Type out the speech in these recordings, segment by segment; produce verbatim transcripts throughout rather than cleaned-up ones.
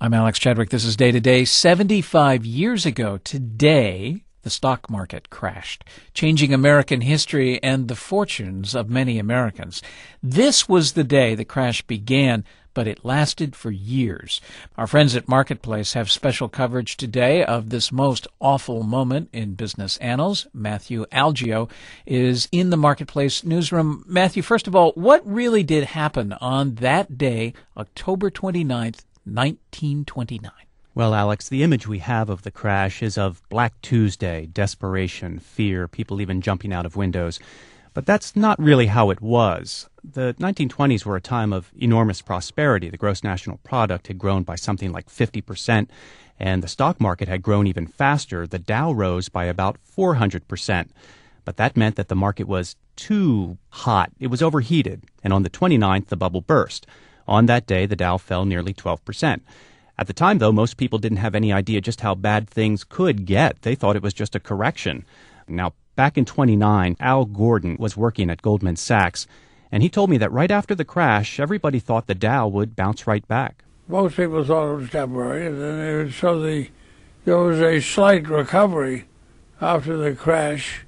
I'm Alex Chadwick. This is Day to Day. seventy-five years ago today, the stock market crashed, changing American history and the fortunes of many Americans. This was the day the crash began, but it lasted for years. Our friends at Marketplace have special coverage today of this most awful moment in business annals. Matthew Algeo is in the Marketplace newsroom. Matthew, first of all, what really did happen on that day, October twenty-ninth, nineteen twenty-nine? Well, Alex, the image we have of the crash is of Black Tuesday, desperation, fear, people even jumping out of windows. But that's not really how it was. The nineteen twenties were a time of enormous prosperity. The gross national product had grown by something like fifty percent, and the stock market had grown even faster. The Dow rose by about four hundred percent. But that meant that the market was too hot. It was overheated. And on the twenty-ninth, the bubble burst. On that day, the Dow fell nearly twelve percent. At the time, though, most people didn't have any idea just how bad things could get. They thought it was just a correction. Now, back in twenty-nine, Al Gordon was working at Goldman Sachs, and he told me that right after the crash, everybody thought the Dow would bounce right back. Most people thought it was temporary, and then it was, so the, there was a slight recovery after the crash,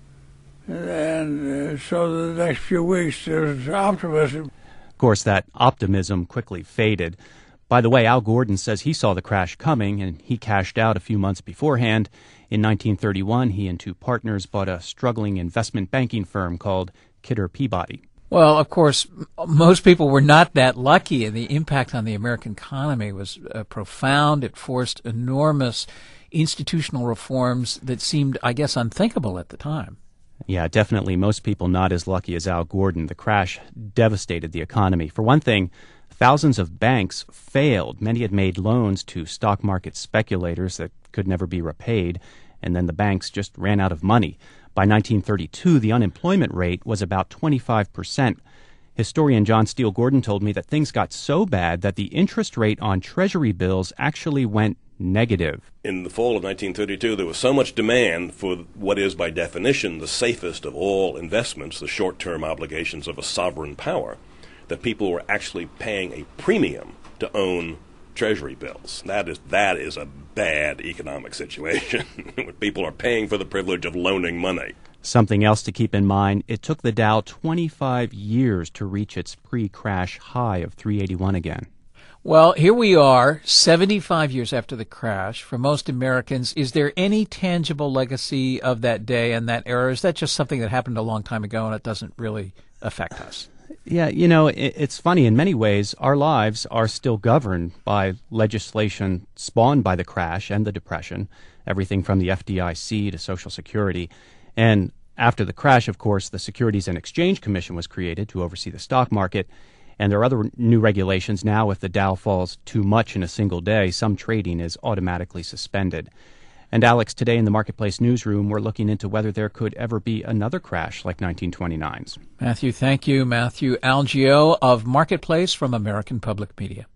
and uh, so the next few weeks there was optimism. Of course, that optimism quickly faded. By the way, Al Gordon says he saw the crash coming, and he cashed out a few months beforehand. In nineteen thirty-one, he and two partners bought a struggling investment banking firm called Kidder Peabody. Well, of course, most people were not that lucky, and the impact on the American economy was uh, profound. It forced enormous institutional reforms that seemed, I guess, unthinkable at the time. Yeah, definitely most people not as lucky as Al Gordon. The crash devastated the economy. For one thing, thousands of banks failed. Many had made loans to stock market speculators that could never be repaid, and then the banks just ran out of money. By nineteen thirty-two, the unemployment rate was about twenty-five percent. Historian John Steele Gordon told me that things got so bad that the interest rate on Treasury bills actually went negative. In the fall of nineteen thirty-two, there was so much demand for what is, by definition, the safest of all investments, the short-term obligations of a sovereign power, that people were actually paying a premium to own Treasury bills. That is that is a bad economic situation when people are paying for the privilege of loaning money. Something else to keep in mind, it took the Dow twenty-five years to reach its pre-crash high of three eighty-one again. Well, here we are, seventy-five years after the crash. For most Americans, is there any tangible legacy of that day and that era? Is that just something that happened a long time ago and it doesn't really affect us? Yeah, you know, it, it's funny. In many ways, our lives are still governed by legislation spawned by the crash and the Depression, everything from the F D I C to Social Security. And after the crash, of course, the Securities and Exchange Commission was created to oversee the stock market. And there are other new regulations now. If the Dow falls too much in a single day, some trading is automatically suspended. And Alex, today in the Marketplace newsroom, we're looking into whether there could ever be another crash like nineteen twenty-nine's. Matthew, thank you. Matthew Algeo of Marketplace from American Public Media.